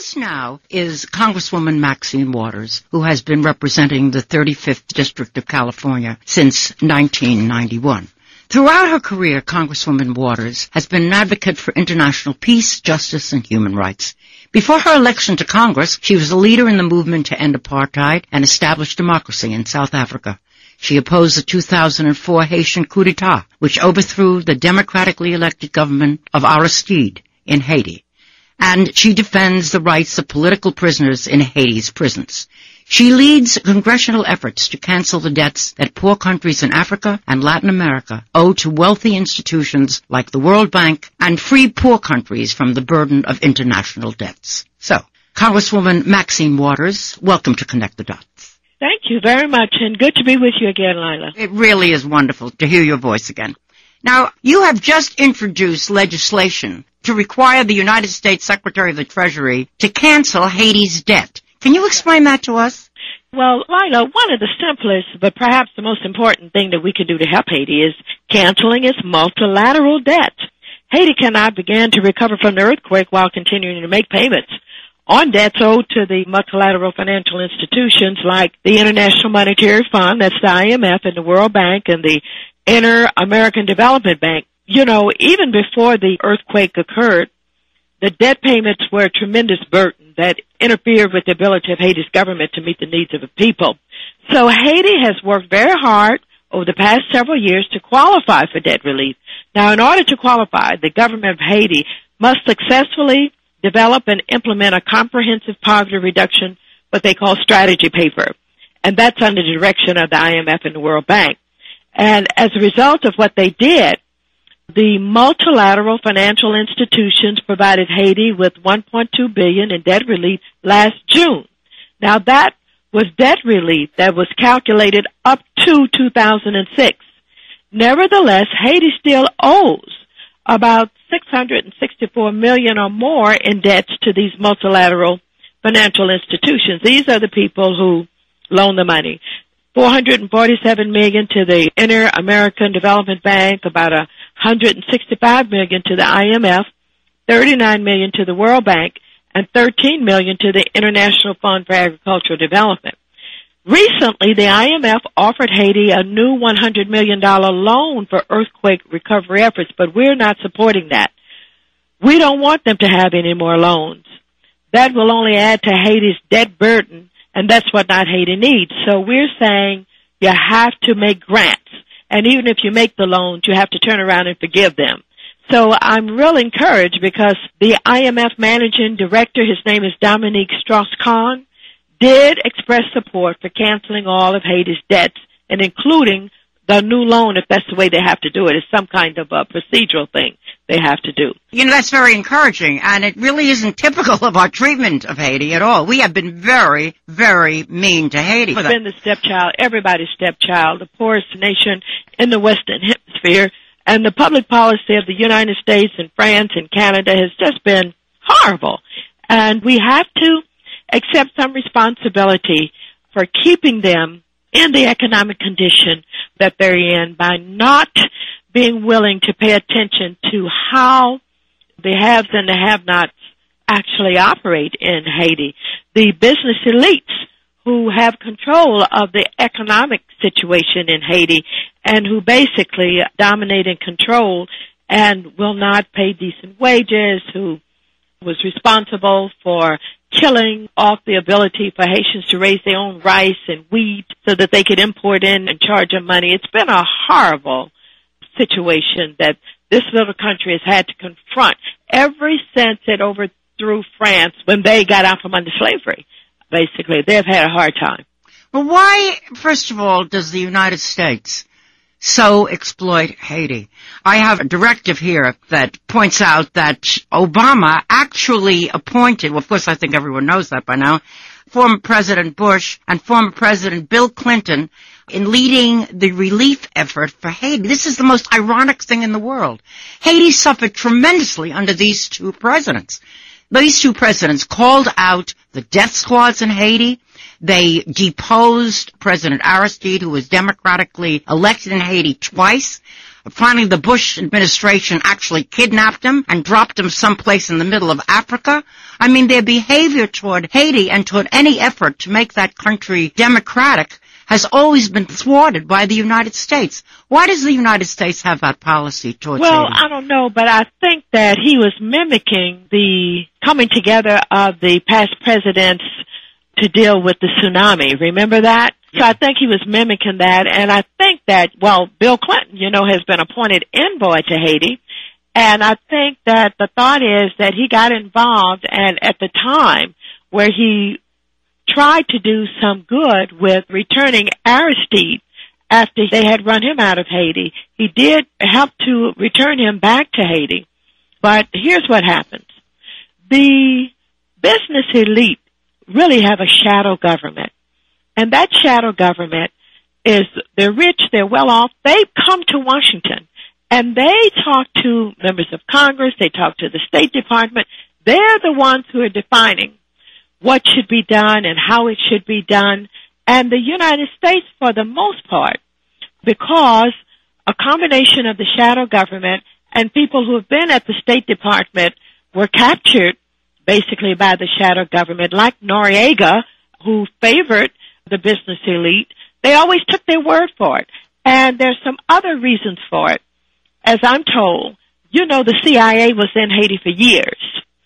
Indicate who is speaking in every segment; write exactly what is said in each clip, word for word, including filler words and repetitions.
Speaker 1: us now is Congresswoman Maxine Waters, who has been representing the thirty-fifth District of California since nineteen ninety-one. Throughout her career, Congresswoman Waters has been an advocate for international peace, justice, and human rights. Before her election to Congress, she was a leader in the movement to end apartheid and establish democracy in South Africa. She opposed the two thousand four Haitian coup d'etat, which overthrew the democratically elected government of Aristide in Haiti. And she defends the rights of political prisoners in Haiti's prisons. She leads congressional efforts to cancel the debts that poor countries in Africa and Latin America owe to wealthy institutions like the World Bank and free poor countries from the burden of international debts. So, Congresswoman Maxine Waters, welcome to Connect the Dots.
Speaker 2: Thank you very much, and good to be with you again, Lila.
Speaker 1: It really is wonderful to hear your voice again. Now, you have just introduced legislation to require the United States Secretary of the Treasury to cancel Haiti's debt. Can you explain that to us?
Speaker 2: Well, Lila, one of the simplest, but perhaps the most important thing that we can do to help Haiti is canceling its multilateral debt. Haiti cannot begin to recover from the earthquake while continuing to make payments on debts owed to the multilateral financial institutions like the International Monetary Fund, that's the I M F, and the World Bank, and the Inter-American Development Bank. You know, even before the earthquake occurred, the debt payments were a tremendous burden that interfered with the ability of Haiti's government to meet the needs of the people. So Haiti has worked very hard over the past several years to qualify for debt relief. Now, in order to qualify, the government of Haiti must successfully develop and implement a comprehensive poverty reduction, what they call strategy paper. And that's under the direction of the I M F and the World Bank. And as a result of what they did, the multilateral financial institutions provided Haiti with one point two billion dollars in debt relief last June. Now, that was debt relief that was calculated up to two thousand six. Nevertheless, Haiti still owes about six hundred sixty-four million dollars or more in debts to these multilateral financial institutions. These are the people who loan the money. four hundred forty-seven million dollars to the Inter-American Development Bank, about a one hundred sixty-five million dollars to the I M F, thirty-nine million dollars to the World Bank, and thirteen million dollars to the International Fund for Agricultural Development. Recently, the I M F offered Haiti a new one hundred million dollars loan for earthquake recovery efforts, but we're not supporting that. We don't want them to have any more loans. That will only add to Haiti's debt burden, and that's what not Haiti needs. So we're saying you have to make grants. And even if you make the loans, you have to turn around and forgive them. So I'm real encouraged because the I M F managing director, his name is Dominique Strauss-Kahn, did express support for canceling all of Haiti's debts and including the new loan, if that's the way they have to do it. It's some kind of a procedural thing they have to do.
Speaker 1: You know, that's very encouraging, and it really isn't typical of our treatment of Haiti at all. We have been very, very mean to Haiti.
Speaker 2: We've been the stepchild, everybody's stepchild, the poorest nation in the Western Hemisphere, and the public policy of the United States and France and Canada has just been horrible. And we have to accept some responsibility for keeping them in the economic condition that they're in by not being willing to pay attention to how the haves and the have-nots actually operate in Haiti. The business elites who have control of the economic situation in Haiti and who basically dominate and control and will not pay decent wages, who was responsible for killing off the ability for Haitians to raise their own rice and wheat so that they could import in and charge them money. It's been a horrible situation that this little country has had to confront ever since it overthrew France when they got out from under slavery. Basically, they've had a hard time.
Speaker 1: Well, why, first of all, does the United States so exploit Haiti? I have a directive here that points out that Obama actually appointed, well, of course, I think everyone knows that by now, former President Bush and former President Bill Clinton in leading the relief effort for Haiti. This is the most ironic thing in the world. Haiti suffered tremendously under these two presidents. These two presidents called out the death squads in Haiti. They deposed President Aristide, who was democratically elected in Haiti twice. finally the Bush administration actually kidnapped him and dropped him someplace in the middle of Africa. I mean, their behavior toward Haiti and toward any effort to make that country democratic has always been thwarted by the United States. Why does the United States have that policy towards
Speaker 2: Well,
Speaker 1: Haiti?
Speaker 2: I don't know, but I think that he was mimicking the coming together of the past presidents to deal with the tsunami. Remember that? Yeah. So I think he was mimicking that, and I think that, well, Bill Clinton, you know, has been appointed envoy to Haiti, and I think that the thought is that he got involved, and at the time where he tried to do some good with returning Aristide after they had run him out of Haiti, he did help to return him back to Haiti. But here's what happens. The business elite really have a shadow government. And that shadow government is, they're rich, they're well off, they come to Washington and they talk to members of Congress, they talk to the State Department. They're the ones who are defining what should be done and how it should be done. And the United States, for the most part, because a combination of the shadow government and people who have been at the State Department were captured basically by the shadow government, like Noriega, who favored the business elite, they always took their word for it. And there's some other reasons for it. As I'm told, you know, the C I A was in Haiti for years.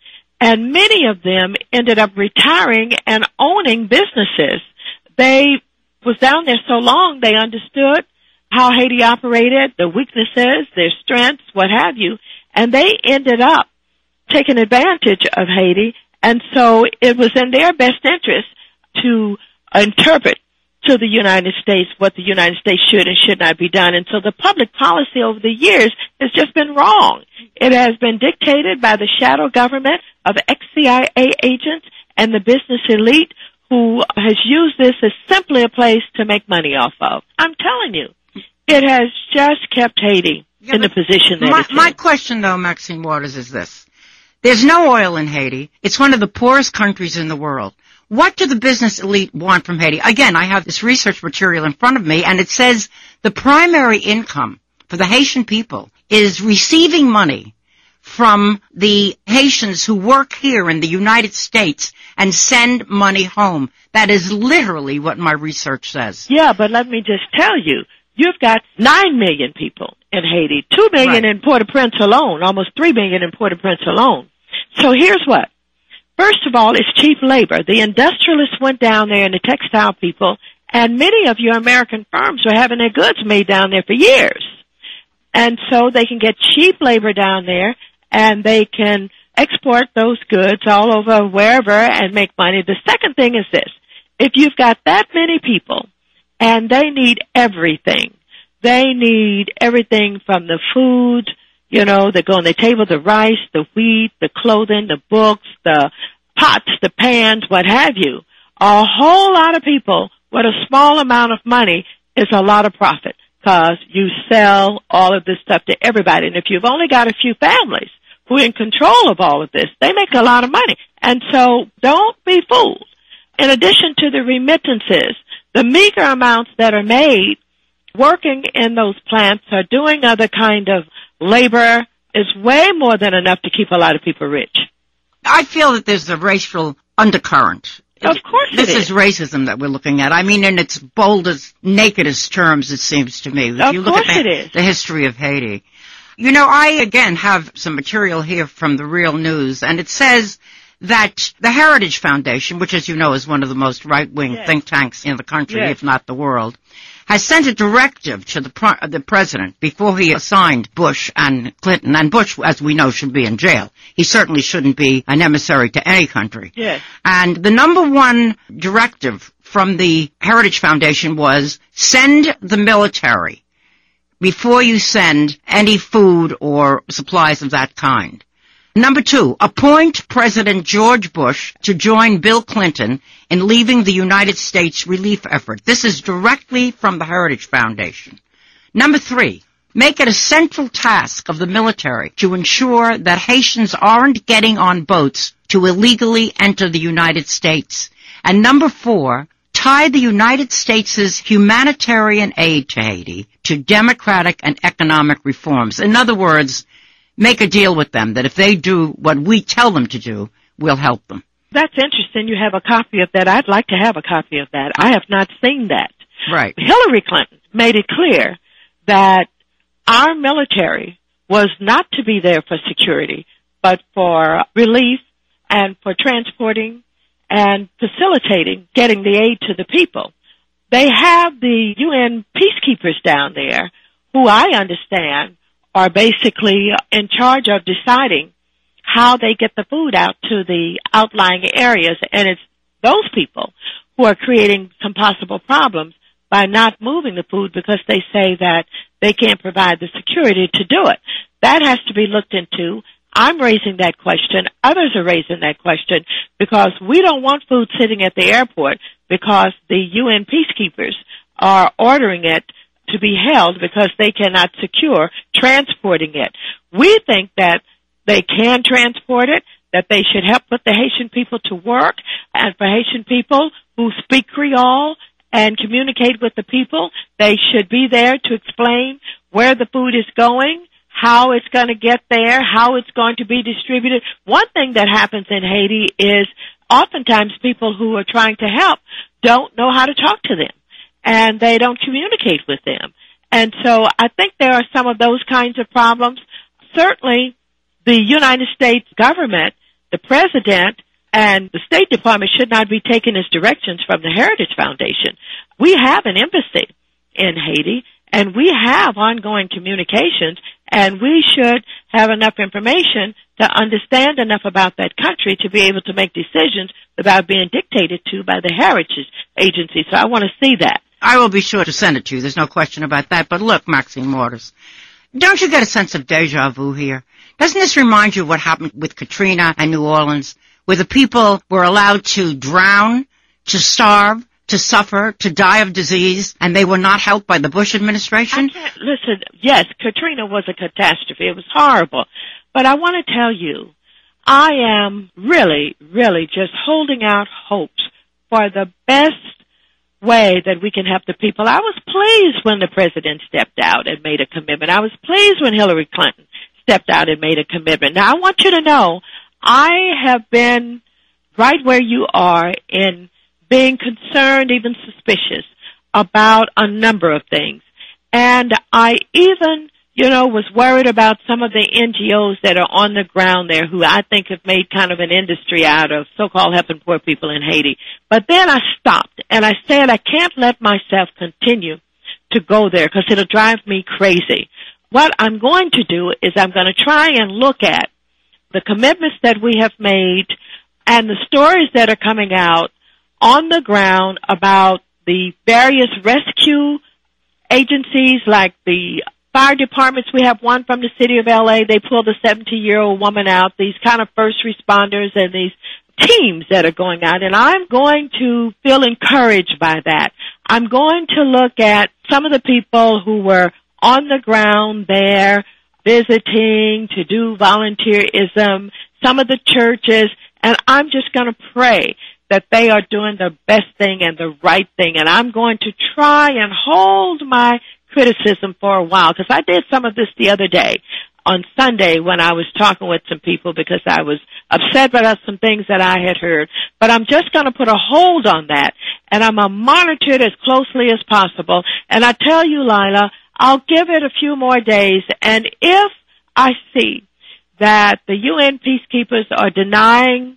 Speaker 2: And many of them ended up retiring and owning businesses. They was down there so long, they understood how Haiti operated, the weaknesses, their strengths, what have you, and they ended up taking advantage of Haiti. And so it was in their best interest to interpret to the United States what the United States should and should not be done. And so the public policy over the years has just been wrong. It has been dictated by the shadow government of ex-C I A agents and the business elite who has used this as simply a place to make money off of. I'm telling you, it has just kept Haiti yeah, in the position that
Speaker 1: my,
Speaker 2: it's in.
Speaker 1: My question, though, Maxine Waters, is this. There's no oil in Haiti. It's one of the poorest countries in the world. What do the business elite want from Haiti? Again, I have this research material in front of me, and it says the primary income for the Haitian people is receiving money from the Haitians who work here in the United States and send money home. That is literally what my research says.
Speaker 2: Yeah, but let me just tell you, you've got nine million people in Haiti, two million right. in Port-au-Prince alone, almost three million in Port-au-Prince alone. So here's what. First of all, it's cheap labor. The industrialists went down there and the textile people, and many of your American firms were having their goods made down there for years. And so they can get cheap labor down there, and they can export those goods all over wherever and make money. The second thing is this. If you've got that many people, and they need everything, they need everything from the food, you know, that go on the table, the rice, the wheat, the clothing, the books, the pots, the pans, what have you. A whole lot of people with a small amount of money is a lot of profit because you sell all of this stuff to everybody. And if you've only got a few families who are in control of all of this, they make a lot of money. And so don't be fooled. In addition to the remittances, the meager amounts that are made working in those plants or doing other kind of labor is way more than enough to keep a lot of people rich.
Speaker 1: I feel that there's a racial undercurrent.
Speaker 2: Of course
Speaker 1: This
Speaker 2: it
Speaker 1: is.
Speaker 2: is
Speaker 1: racism that we're looking at. I mean, in its boldest, nakedest terms, it seems to me. If
Speaker 2: of
Speaker 1: you look
Speaker 2: course
Speaker 1: at the,
Speaker 2: it is.
Speaker 1: the history of Haiti. You know, I, again, have some material here from the Real News, and it says that the Heritage Foundation, which, as you know, is one of the most right-wing
Speaker 2: yes.
Speaker 1: think tanks in the country,
Speaker 2: yes.
Speaker 1: if not the world, has sent a directive to the, pro- the president before he assigned Bush and Clinton. And Bush, as we know, should be in jail. He certainly shouldn't be an emissary to any country.
Speaker 2: Yes.
Speaker 1: And the number one directive from the Heritage Foundation was send the military before you send any food or supplies of that kind. Number two, appoint President George Bush to join Bill Clinton in leaving the United States relief effort. This is directly from the Heritage Foundation. Number three, make it a central task of the military to ensure that Haitians aren't getting on boats to illegally enter the United States. And number four, tie the United States' humanitarian aid to Haiti to democratic and economic reforms. In other words, make a deal with them that if they do what we tell them to do, we'll help them.
Speaker 2: That's interesting. You have a copy of that. I'd like to have a copy of that. I have not seen that.
Speaker 1: Right.
Speaker 2: Hillary Clinton made it clear that our military was not to be there for security, but for relief and for transporting and facilitating getting the aid to the people. They have the U N peacekeepers down there who I understand are basically in charge of deciding how they get the food out to the outlying areas, and it's those people who are creating some possible problems by not moving the food because they say that they can't provide the security to do it. That has to be looked into. I'm raising that question. Others are raising that question because we don't want food sitting at the airport because the U N peacekeepers are ordering it to be held because they cannot secure transporting it. We think that they can transport it, that they should help put the Haitian people to work, and for Haitian people who speak Creole and communicate with the people, they should be there to explain where the food is going, how it's going to get there, how it's going to be distributed. One thing that happens in Haiti is oftentimes people who are trying to help don't know how to talk to them, and they don't communicate with them. And so I think there are some of those kinds of problems. Certainly, the United States government, the president, and the State Department should not be taking as directions from the Heritage Foundation. We have an embassy in Haiti, and we have ongoing communications, and we should have enough information to understand enough about that country to be able to make decisions without being dictated to by the Heritage Agency. So I want to see that.
Speaker 1: I will be sure to send it to you. There's no question about that. But look, Maxine Waters, don't you get a sense of deja vu here? Doesn't this remind you of what happened with Katrina and New Orleans, where the people were allowed to drown, to starve, to suffer, to die of disease, and they were not helped by the Bush administration?
Speaker 2: I can't, listen, yes, Katrina was a catastrophe. It was horrible. But I want to tell you, I am really, really just holding out hopes for the best way that we can help the people. I was pleased when the president stepped out and made a commitment. I was pleased when Hillary Clinton stepped out and made a commitment. Now, I want you to know, I have been right where you are in being concerned, even suspicious, about a number of things. And I even, you know, was worried about some of the N G Os that are on the ground there who I think have made kind of an industry out of so-called helping poor people in Haiti. But then I stopped and I said I can't let myself continue to go there because it'll drive me crazy. What I'm going to do is I'm going to try and look at the commitments that we have made and the stories that are coming out on the ground about the various rescue agencies like the fire departments. We have one from the city of L A. They pulled a seventy-year-old woman out, these kind of first responders and these teams that are going out. And I'm going to feel encouraged by that. I'm going to look at some of the people who were on the ground there visiting to do volunteerism, some of the churches, and I'm just going to pray that they are doing the best thing and the right thing. And I'm going to try and hold my criticism for a while, because I did some of this the other day on Sunday when I was talking with some people because I was upset about some things that I had heard. But I'm just going to put a hold on that, and I'm going to monitor it as closely as possible. And I tell you, Lila, I'll give it a few more days, and if I see that the U N peacekeepers are denying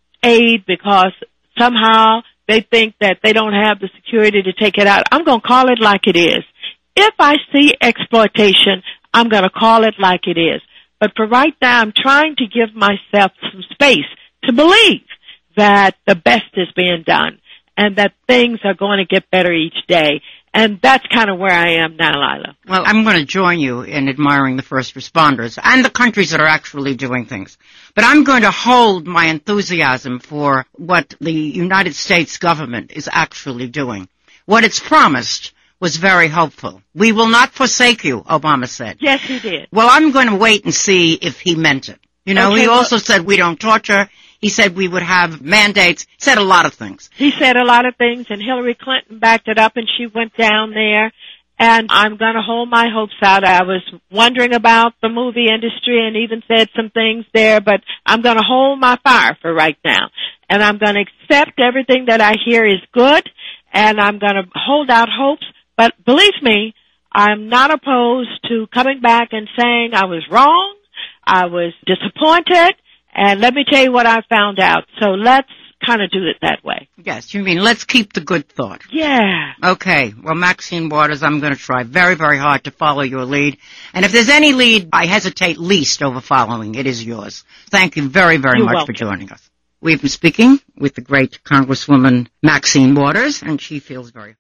Speaker 2: aid because somehow they think that they don't have the security to take it out, I'm going to call it like it is. If I see exploitation, I'm going to call it like it is. But for right now, I'm trying to give myself some space to believe that the best is being done and that things are going to get better each day. And that's kind of where I am now, Lila.
Speaker 1: Well, I'm going to join you in admiring the first responders and the countries that are actually doing things. But I'm going to hold my enthusiasm for what the United States government is actually doing. What it's promised was very hopeful. We will not forsake you, Obama said.
Speaker 2: Yes, he did.
Speaker 1: Well, I'm going to wait and see if he meant it. You know,
Speaker 2: okay,
Speaker 1: he
Speaker 2: well,
Speaker 1: also said we don't torture. He said we would have mandates. He said a lot of things.
Speaker 2: He said a lot of things, and Hillary Clinton backed it up, and she went down there and I'm going to hold my hopes out. I was wondering about the movie industry and even said some things there, but I'm going to hold my fire for right now. And I'm going to accept everything that I hear is good, and I'm going to hold out hopes. But believe me, I'm not opposed to coming back and saying I was wrong, I was disappointed, and let me tell you what I found out. So let's kind of do it that way.
Speaker 1: Yes, you mean let's keep the good thought.
Speaker 2: Yeah.
Speaker 1: Okay. Well, Maxine Waters, I'm going to try very, very hard to follow your lead. And if there's any lead I hesitate least over following, it is yours. Thank you very, very
Speaker 2: You're
Speaker 1: much
Speaker 2: welcome.
Speaker 1: for joining us. We've been speaking with the great Congresswoman Maxine Waters, and she feels very